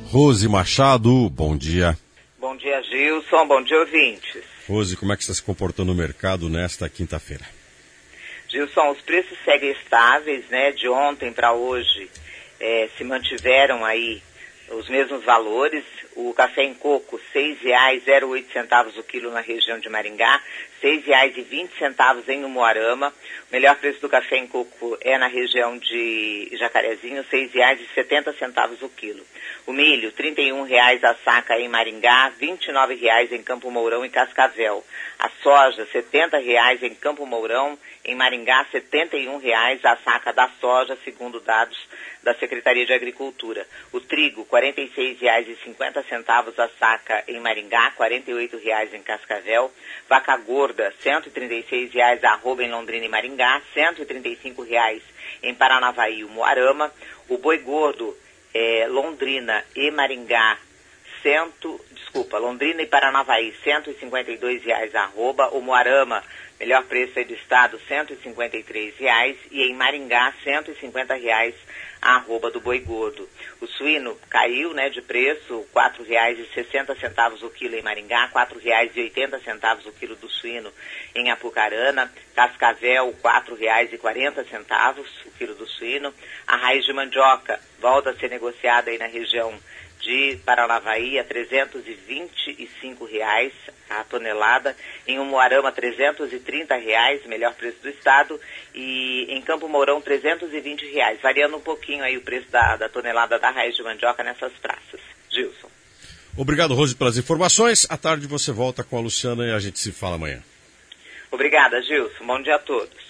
Rose Machado, bom dia. Bom dia, Gilson, bom dia, ouvintes. Rose, como é que está se comportando o mercado nesta quinta-feira? Gilson, os preços seguem estáveis, né? De ontem para hoje se mantiveram aí os mesmos valores. O café em coco, R$ 6,08 o quilo na região de Maringá, R$ 6,20 em Umuarama. O melhor preço do café em coco é na região de Jacarezinho, R$ 6,70 o quilo. O milho, R$ 31 a saca em Maringá, R$ 29 em Campo Mourão e Cascavel. A soja, R$ 70 em Campo Mourão, em Maringá, R$ 71 a saca da soja, segundo dados da Secretaria de Agricultura. O trigo, R$ 46,50 a saca em Maringá, R$ 48 em Cascavel. Vaca gorda, R$ 136 a arroba em Londrina e Maringá, R$ 135 em Paranavaí e Umuarama. O boi gordo, Londrina e Maringá, Londrina e Paranavaí, R$ 152 a arroba. O Umuarama, melhor preço aí do estado, R$ 153 e em Maringá, R$ 150 a arroba do boi gordo. O suíno caiu, né, de preço, R$ 4,60 o quilo em Maringá, R$ 4,80 o quilo do suíno em Apucarana. Cascavel, R$ 4,40 o quilo do suíno. A raiz de mandioca volta a ser negociada aí na região de Paranavaí a R$ 325 a tonelada, em Umuarama R$ 330, melhor preço do estado, e em Campo Mourão R$ 320, variando um pouquinho aí o preço da tonelada da raiz de mandioca nessas praças. Gilson. Obrigado, Rose, pelas informações. À tarde você volta com a Luciana e a gente se fala amanhã. Obrigada, Gilson. Bom dia a todos.